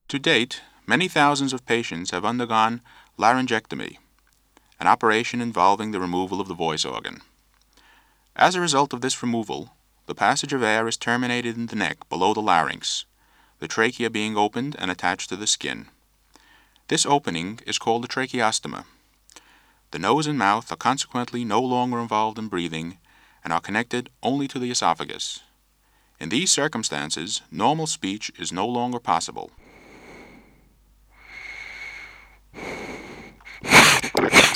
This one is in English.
To date, many thousands of patients have undergone laryngectomy, an operation involving the removal of the voice organ. As a result of this removal, the passage of air is terminated in the neck below the larynx, the trachea being opened and attached to the skin. This opening is called the tracheostomy. The nose and mouth are consequently no longer involved in breathing and are connected only to the esophagus. In these circumstances, normal speech is no longer possible.